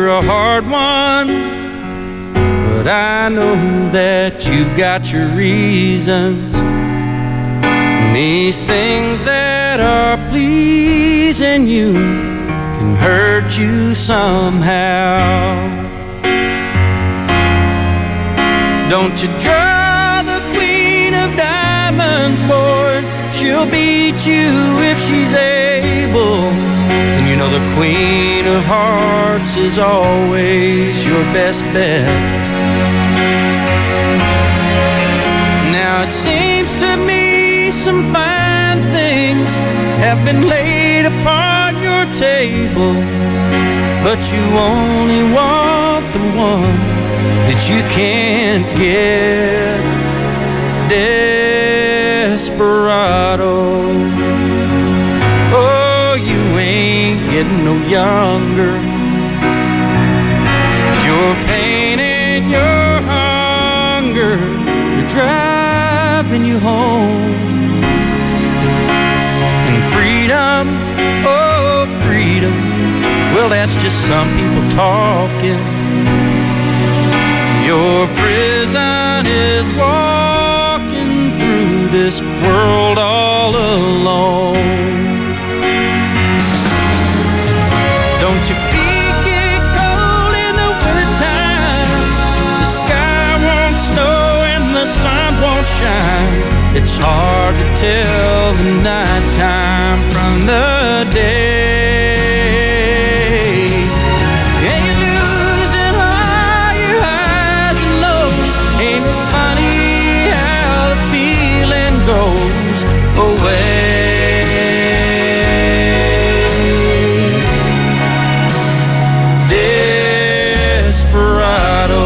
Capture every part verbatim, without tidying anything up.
you're a hard one, but I know that you've got your reasons. And these things that are pleasing you can hurt you somehow. Don't you draw the queen of diamonds, boy. She'll beat you if she's able. And you know the queen of hearts is always your best bet. Now it seems to me some fine things have been laid upon your table, but you only want the ones that you can't get. Desperado, oh, you ain't getting no younger. Your pain and your hunger are driving you home. And freedom, oh, freedom, well, that's just some people talking. Your prison is walking through this world all alone. Don't your feet get cold in the wintertime? The sky won't snow and the sun won't shine. It's hard to tell the nighttime from the day. Ain't it funny how the feeling goes away? Desperado,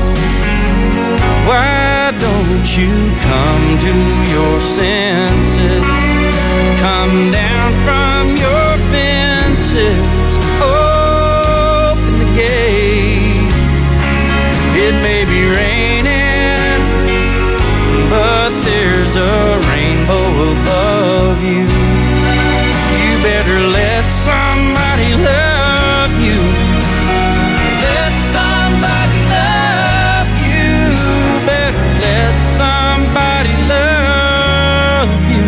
why don't you come to your senses? Come down from your fences, open the gate. It may be raining, but there's a rainbow above you. You better let somebody love you. Let somebody love you. Better let somebody love you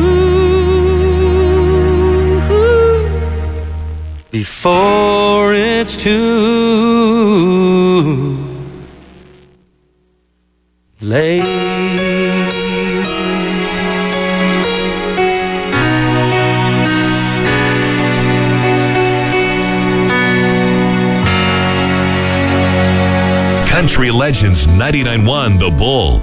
before it's too late. Country Legends ninety-nine point one The Bull.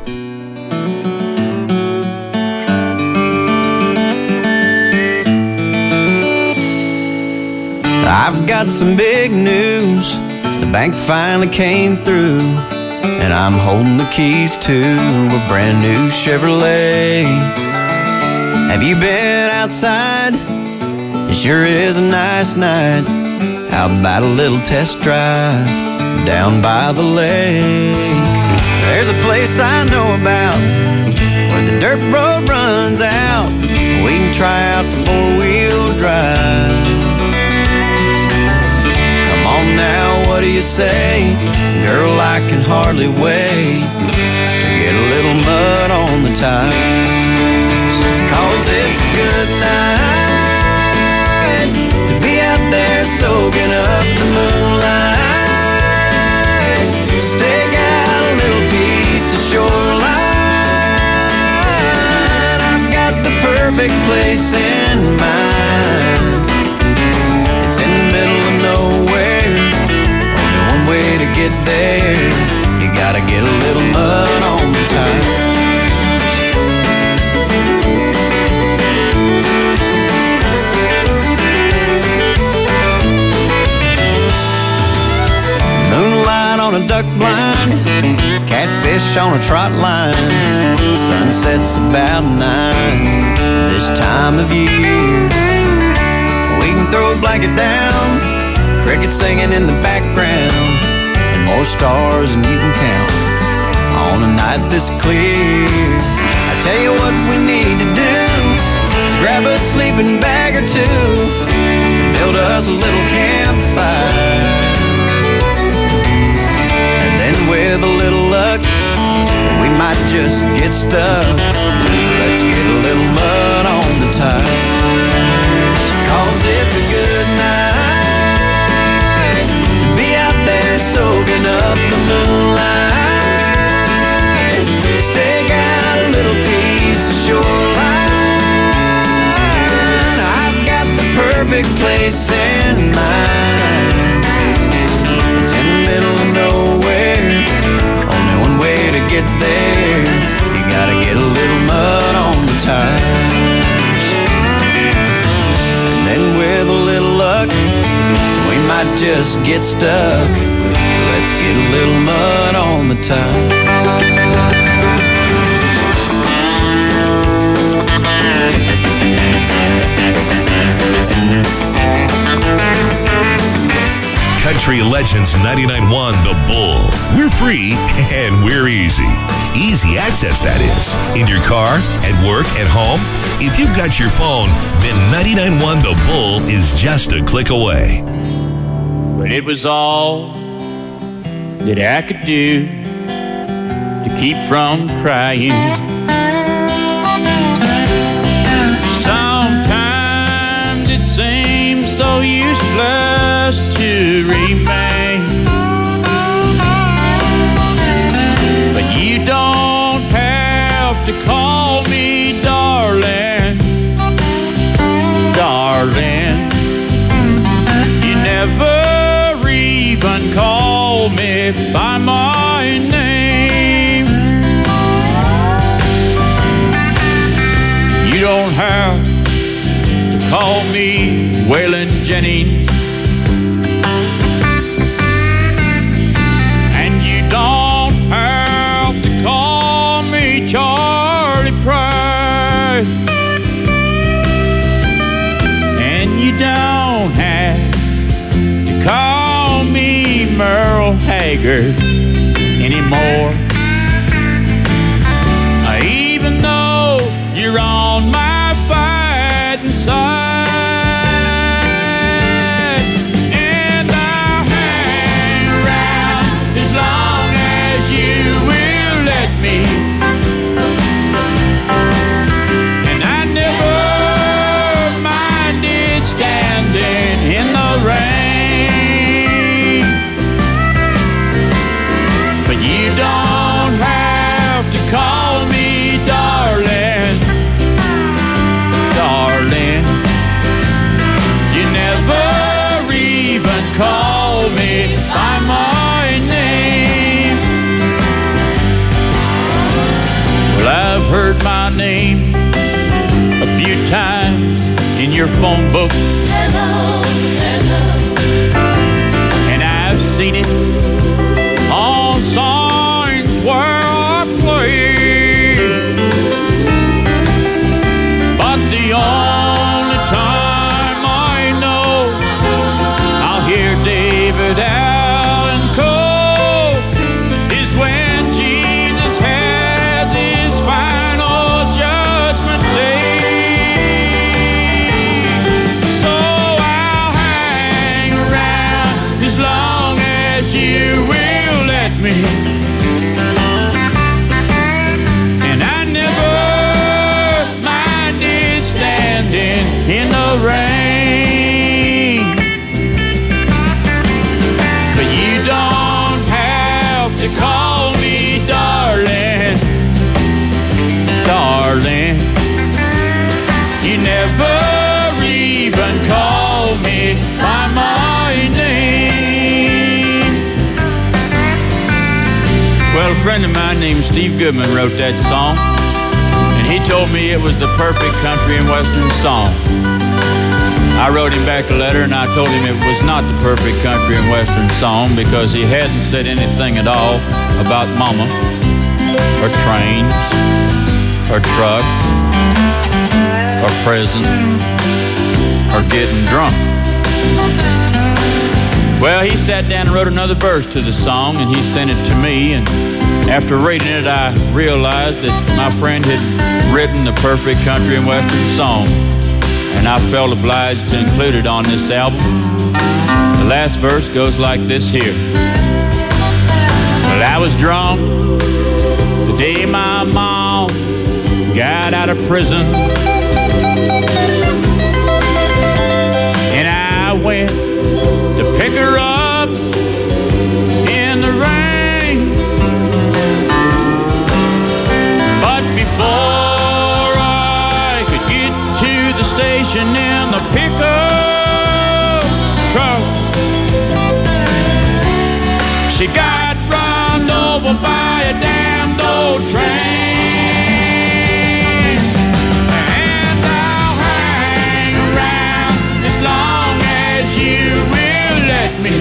I've got some big news. The bank finally came through, and I'm holding the keys to a brand new Chevrolet. Have you been outside? It sure is a nice night. How about a little test drive down by the lake? There's a place I know about where the dirt road runs out. We can try out the four-wheel drive. Come on now, what do you say? Girl, I can hardly wait to get a little mud on the tires. Cause it's a good night to be out there soaking up the moonlight. Stick out a little piece of shoreline. I've got the perfect place in mind. It's in the middle of nowhere, only one way to get there. You gotta get a little mud on the tires. Moonlight on a duck blind, catfish on a trot line. Sunset's about nine this time of year. We can throw a blanket down, crickets singing in the background, and more stars than you can count on a night this clear. I tell you what we need to do is grab a sleeping bag or two and build us a little campfire. get stuck, let's get a little mud on the tires. Cause it's a good night to be out there soaking up the moonlight. Stake out a little piece of shoreline. I've got the perfect place in mind. It's in the middle of nowhere, only one way to get there. You gotta get a little mud on the tires. And then with a little luck, we might just get stuck. Let's get a little mud on the tires. Country Legends ninety-nine point one The Bull. We're free and we're easy. Easy access, that is. In your car, at work, at home. If you've got your phone, then ninety-nine point one The Bull is just a click away. But it was all that I could do to keep from crying. Sometimes it seems so useless to remain, but you don't have to call me darling, darling. You never even call me by my name. You don't have to call me Waylon Jennings, and you don't have to call me Charlie Price, and you don't have to call me Merle Haggard anymore. Even though you're on my fighting side, and I'll hang around as long as you will let me. And I never minded standing in the rain, but you don't have to call me darling, darling. You never even call me by my name. Well, I've heard my name a few times in your phone book. Hello, hello. And I've seen it on signs where I play. But the only time I know I'll hear David Allen Coe is when Jesus has his final judgment day. So I'll hang around as long as you will let me. And I never minded standing in the rain, but you don't have to call me darling, darling. You never even call me by my name. Well, a friend of mine named Steve Goodman wrote that song, and he told me it was the perfect country and western song. I wrote him back a letter and I told him it was not the perfect country and western song because he hadn't said anything at all about mama, or trains, or trucks, or prison, or getting drunk. Well, he sat down and wrote another verse to the song, and he sent it to me, and after reading it, I realized that my friend had written the perfect country and western song, and I felt obliged to include it on this album. The last verse goes like this here. Well, I was drunk the day my mom got out of prison. And I went to pick her up in the rain. But before I could get to the station in the pickup truck, she got run over by a damned old train. And I'll hang around as long as you will let me.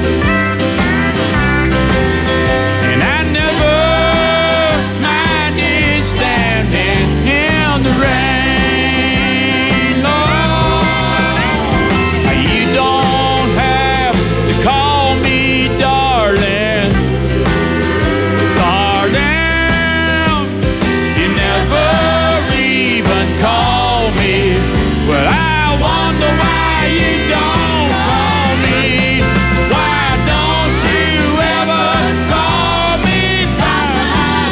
And I never minded standing in the rain. Lord, you don't have to call me darling. Darling, you never even call me. Well, I wonder why you don't call me. Why don't you ever call me by my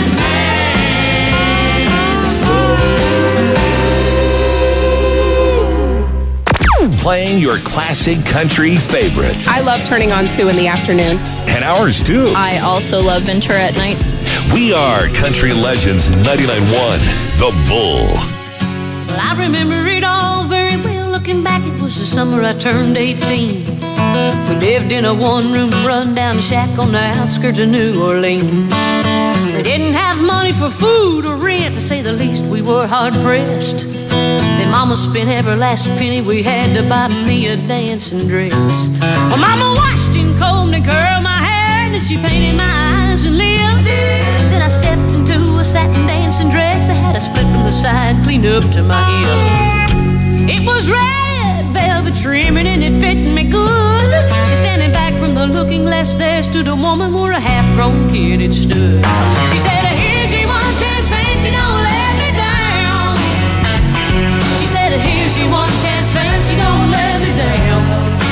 name? Playing your classic country favorites. I love turning on Sue in the afternoon. And ours too. I also love Ventura at night. We are Country Legends ninety-nine point one, The Bull. Well, I remember it all very well. Looking back, it was the summer I turned eighteen. We lived in a one-room run-down shack on the outskirts of New Orleans. We didn't have money for food or rent, to say the least. We were hard-pressed. Then Mama spent every last penny we had to buy me a dancing dress. Well, Mama washed and combed and curled my hair, and she painted my eyes and lips. Then I stepped into a satin dancing dress that had a split from the side, clean up to my hip. It was red velvet trimming and it fit me good. And standing back from the looking glass, there stood a woman where a half-grown kid had stood. She said, here's your one chance, fancy, don't let me down. She said, here's your one chance, fancy, don't let me down.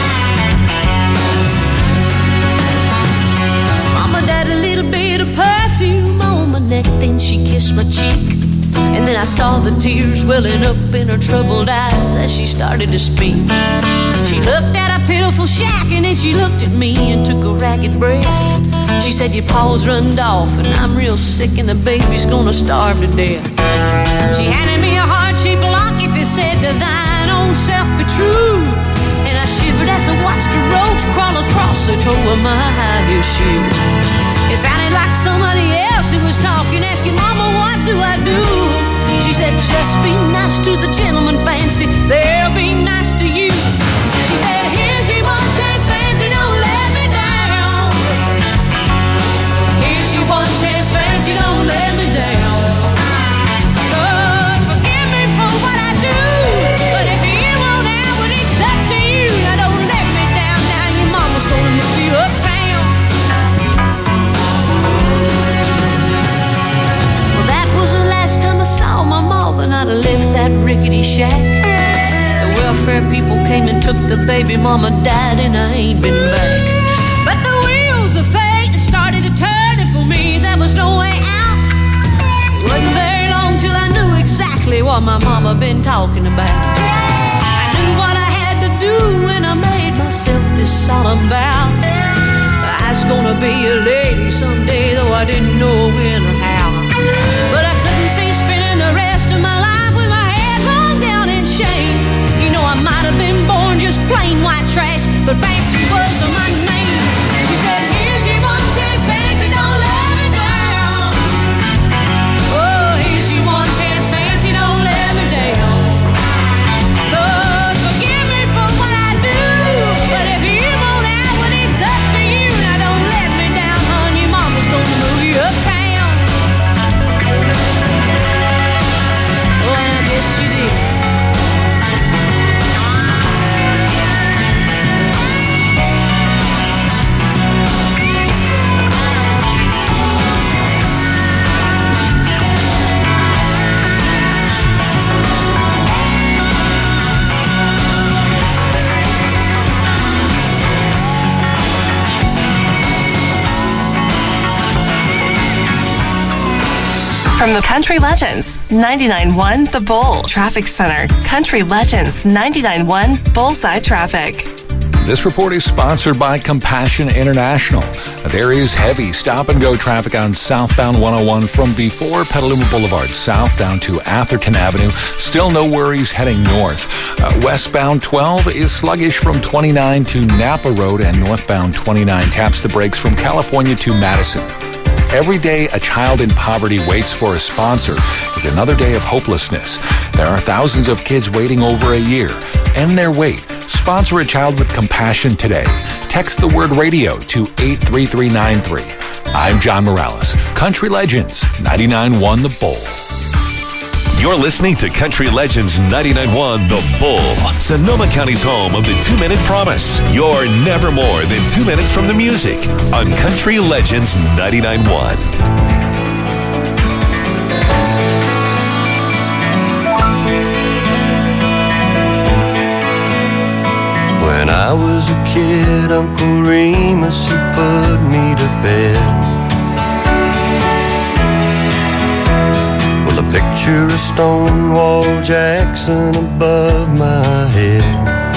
Mama died a little bit of perfume on my neck, then she kissed my cheek. And then I saw the tears welling up in her troubled eyes as she started to speak. She looked at a pitiful shack and then she looked at me and took a ragged breath. She said, your paws runned off and I'm real sick and the baby's gonna starve to death. She handed me a heart-shaped locket that said, to thine own self be true. And I shivered as I watched a roach crawl across the toe of my high-heel shoe. It sounded like somebody else who was talking, asking, Mama, what do I do? She said, just be nice to the gentleman, fancy, they'll be nice to you. She said, here's your one chance, fancy, don't let me down. Here's your one chance, fancy, don't let me down. Lord, forgive me for what I do, but if you won't have it, it's up to you. Now don't let me down, now your mama's gonna move you uptown. And I'd left that rickety shack. The welfare people came and took the baby. Mama died and I ain't been back. But the wheels of fate started to turn, and for me there was no way out. It wasn't very long till I knew exactly what my mama been talking about. I knew what I had to do and I made myself this solemn vow. I was gonna be a lady someday, though I didn't know when or how. But I couldn't see spending the rest of my life with my head hung down in shame. You know, I might have been born just plain white trash, but fancy was my name. She said, here's your one chance, fancy, don't let me down. Oh, here's your one chance, fancy, don't let me down. Lord, forgive me for what I do, but if you won't have it, it's up to you. Now don't let me down, hon, your mama's gonna move you uptown. She did. From the Country Legends, ninety-nine point one The Bull Traffic Center. Country Legends, ninety-nine point one Bullseye Traffic. This report is sponsored by Compassion International. There is heavy stop-and-go traffic on southbound one oh one from before Petaluma Boulevard south down to Atherton Avenue. Still no worries heading north. Uh, westbound twelve is sluggish from twenty-nine to Napa Road, and northbound twenty-nine taps the brakes from California to Madison. Every day a child in poverty waits for a sponsor is another day of hopelessness. There are thousands of kids waiting over a year. End their wait. Sponsor a child with compassion today. Text the word radio to eight three three nine three. I'm John Morales. Country Legends, ninety-nine point one The Bull. You're listening to Country Legends ninety-nine point one The Bull, Sonoma County's home of the two-minute promise. You're never more than two minutes from the music on Country Legends ninety-nine point one. When I was a kid, Uncle Remus, he put me to bed with a picture of Stonewall Jackson above my head.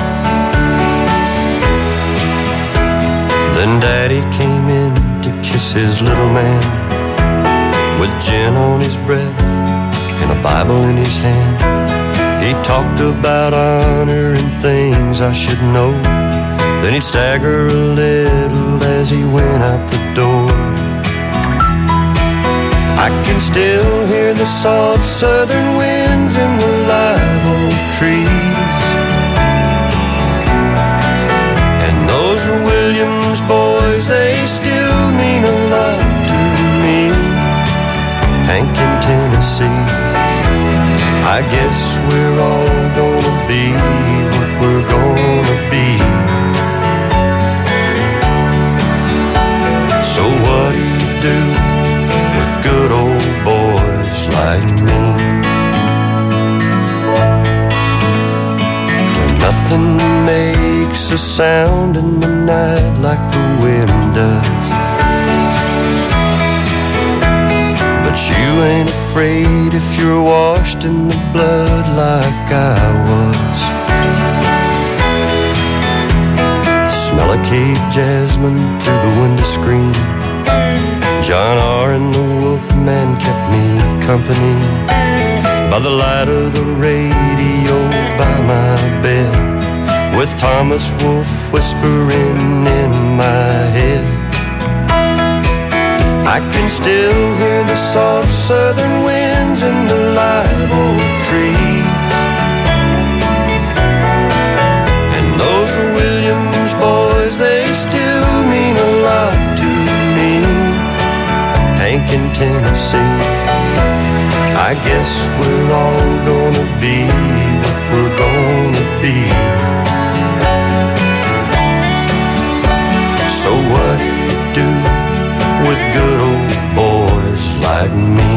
Then Daddy came in to kiss his little man with gin on his breath and a Bible in his hand. He talked about honor and things I should know. Then he'd stagger a little as he went out the door. I can still hear the soft southern winds in the live oak trees, and those Williams boys, they still mean a lot to me. Hank in Tennessee, I guess we're all gonna be what we're gonna be. So what do you do with good old boys like me? When nothing makes a sound in the night like the wind does, but you ain't afraid if you're washed in the blood like I was. The smell of cave jasmine through the window screen, John R. and the Wolfman kept me company. By the light of the radio by my bed, with Thomas Wolfe whispering in my head, I can still hear the soft southern winds in the live oak trees, and those Williams boys, they still mean a lot to me. Hank in Tennessee, I guess we're all gonna be what we're gonna be. So what do you do with good old boys like me?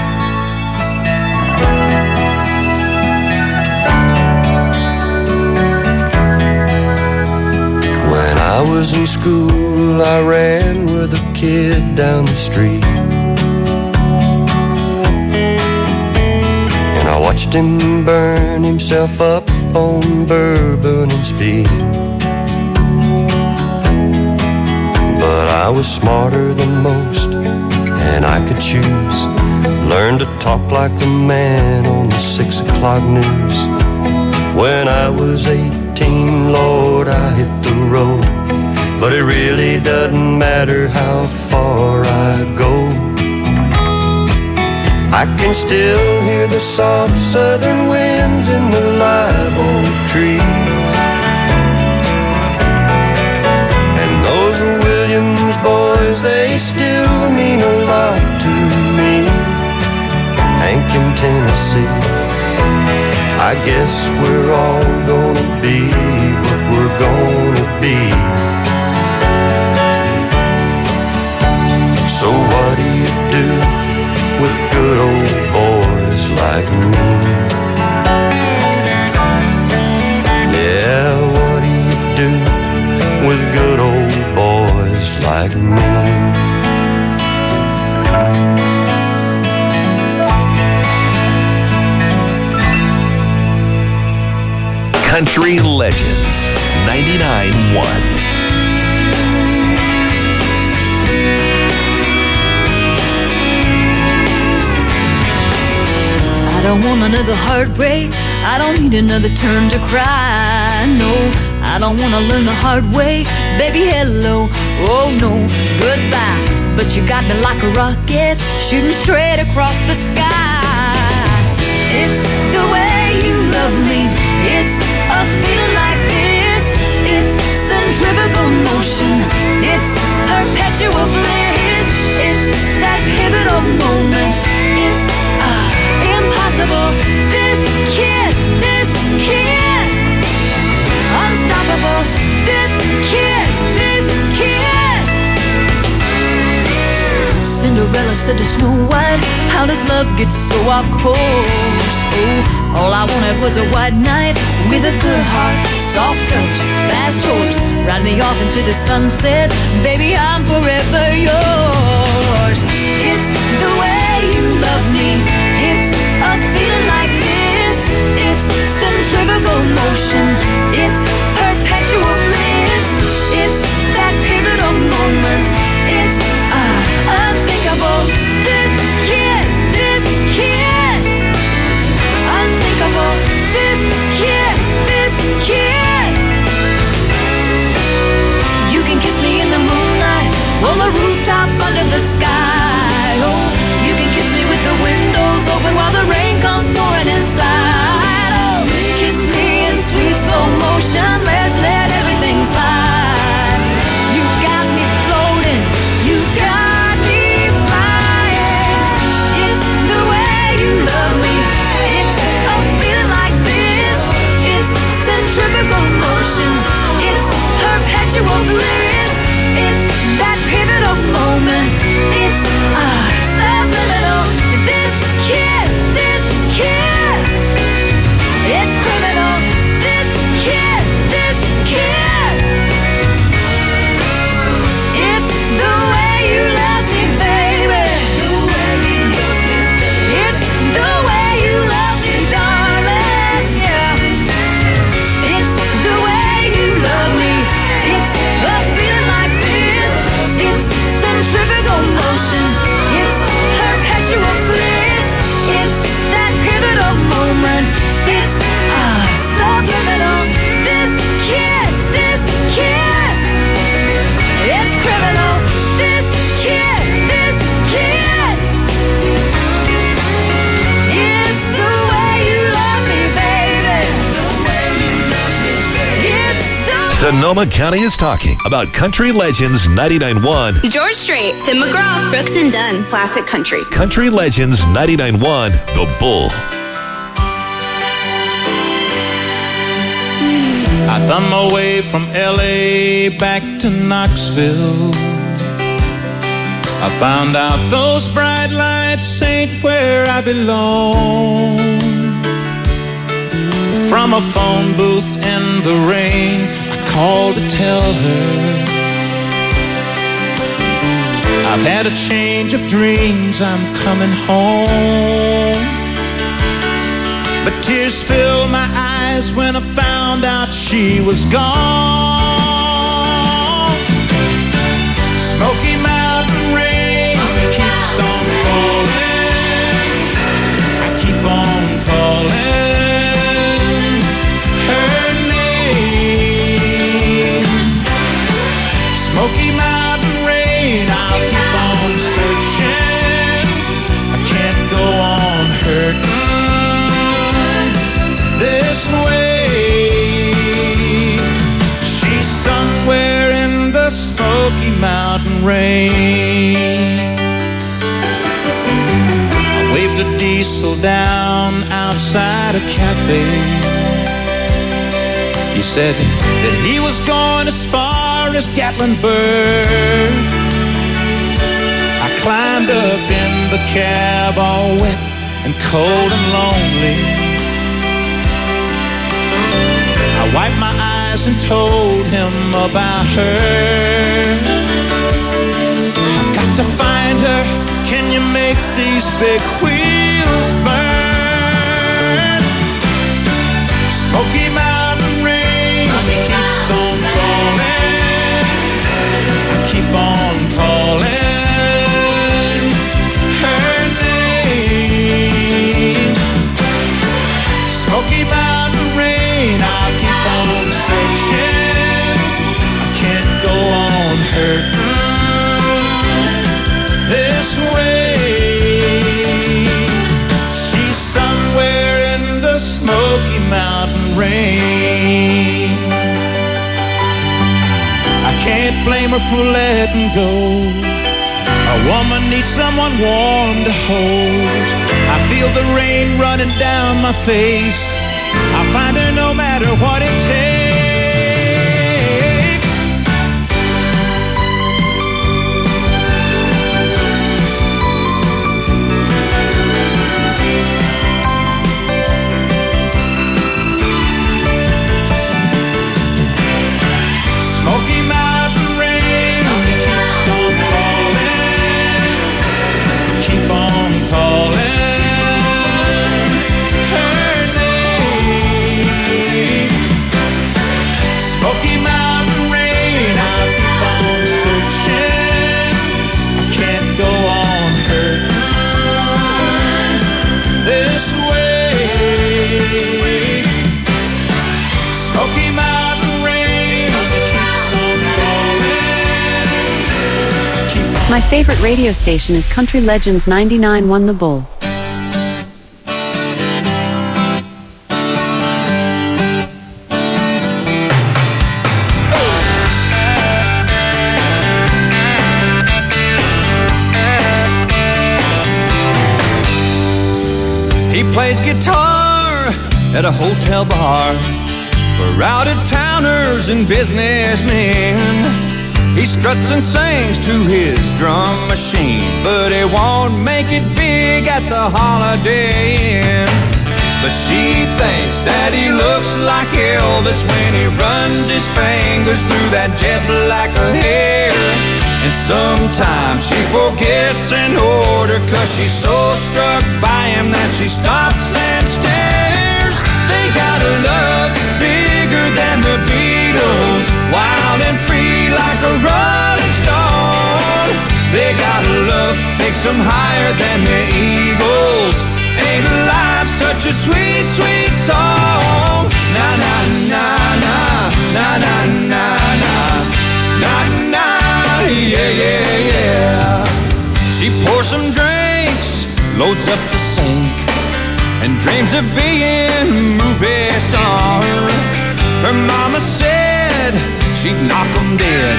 When I was in school, I ran with a kid down the street, and I watched him burn himself up on bourbon and speed. But I was smarter than most, and I could choose. Learn to talk like the man on the six o'clock news. When I was eighteen, Lord, I hit the road, but it really doesn't matter how far I go. I can still hear the soft southern winds in the live oak trees, and those Williams boys, they still mean a lot to me. Hank in Tennessee, I guess we're all gonna be what we're gonna be. So what do you do with good old boys like me? Yeah, what do you do with good old boys like me? Country Legends ninety-nine point one. I don't want another heartbreak. I don't need another turn to cry. No, I don't want to learn the hard way. Baby, hello, oh no, goodbye. But you got me like a rocket, shooting straight across the sky. It's the way you love me. It's a feeling like this. It's centrifugal motion. It's perpetual bliss. It's that pivotal moment. It's uh, impossible. This kiss, this kiss, unstoppable. This kiss, this kiss. Cinderella said to Snow White, how does love get so off course? Oh, all I wanted was a white knight with a good heart, soft touch, fast horse. Ride me off into the sunset, baby, I'm forever yours. It's the way you love me. It's a feeling like this. It's centrifugal motion. It's perpetual bliss. It's that pivotal moment. It's uh, unthinkable. This kiss, this kiss, unsinkable. This kiss, this kiss. You can kiss me in the moonlight, on the rooftop under the sky. Oh, you can kiss me with the windows open while the rain comes pouring inside. Oh, kiss me in sweet slow motion. Let's let everything slide. You got me floating. You got me flying. It's the way you love me. It's a feeling like this. It's centrifugal motion. It's perpetual bliss. It's that pivotal moment. It's uh, subliminal. This kiss, this kiss, it's criminal. This kiss, this kiss, it's the way you love me, baby. It's the way you love me, darling. Yeah. It's the way you love me. It's a feeling like this. It's centrifugal motion. It's perpetual bliss. It's that pivotal moment. It's ah subliminal. This kiss, this kiss, it's criminal. This kiss, this kiss, it's the way you love me, baby. It's the Sonoma County is talking about Country Legends ninety-nine point one. George Strait, Tim McGraw, Brooks and Dunn, Classic Country. Country Legends ninety-nine point one, The Bull. I thumb my way from L A back to Knoxville. I found out those bright lights ain't where I belong. From a phone booth in the rain, I called to tell her I've had a change of dreams, I'm coming home. But tears filled my eyes when I found out she was gone. Smoky Mountain rain keeps on falling. I keep on calling her name. Smoky Mountain rain, I'll keep on searching. I can't go on hurting this way. She's somewhere in the Smoky Mountain rain. I waved a diesel down outside a cafe. He said that he was going as far as Gatlinburg. I climbed up in the cab all wet and cold and lonely. I wiped my eyes and told him about her. I've got to find her. Can you make these big wheels burn? Smoky Mountain hurting this way. She's somewhere in the Smoky Mountain rain. I can't blame her for letting go. A woman needs someone warm to hold. I feel the rain running down my face. I'll find her no matter what it takes. Smoky Mountain rain keeps on falling, keep on calling her name. Smoky Mountain rain, I'll keep on searching. I can't go on hurting this way. Smoky Mountain rain keeps on falling. My favorite radio station is Country Legends ninety-nine point one The Bull. He plays guitar at a hotel bar for out-of-towners and businessmen. He struts and sings to his drum machine, but he won't make it big at the Holiday Inn. But she thinks that he looks like Elvis when he runs his fingers through that jet black hair. And sometimes she forgets an order, cause she's so struck by him that she stops and stares. They got a love bigger than the Beatles, wild and free like a rolling stone. They got a love takes them higher than the Eagles. Ain't life such a sweet, sweet song? Na na na na na na na na na na, yeah yeah yeah. She pours some drinks, loads up the sink, and dreams of being a movie star. Her mama said she'd knock 'em dead,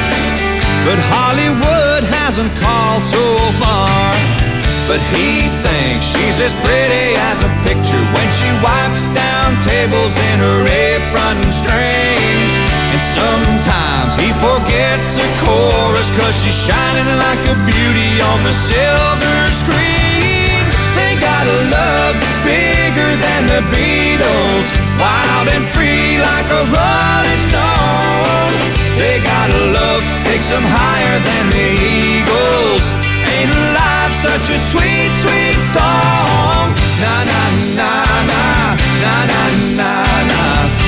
but Hollywood hasn't called so far. But he thinks she's as pretty as a picture when she wipes down tables in her apron strings. And sometimes he forgets a chorus, cause she's shining like a beauty on the silver screen. They got a love bigger than the Beatles, wild and free like a rolling stone. They got a love takes them higher than the Eagles. Ain't life such a sweet, sweet song? Na na na na na na na na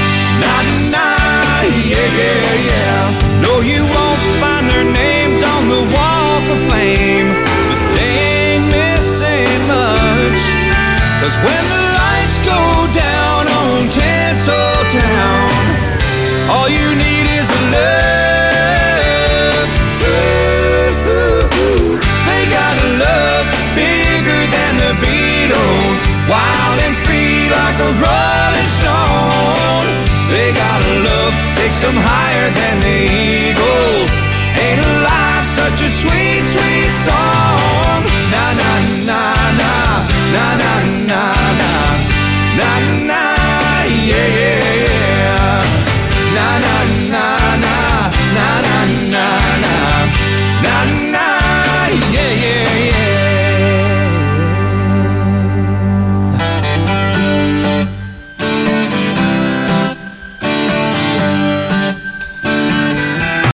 na na, yeah yeah yeah. No, you won't find their names on the Walk of Fame, but they ain't missing much. Cause when the lights go down on Tinseltown, all you need is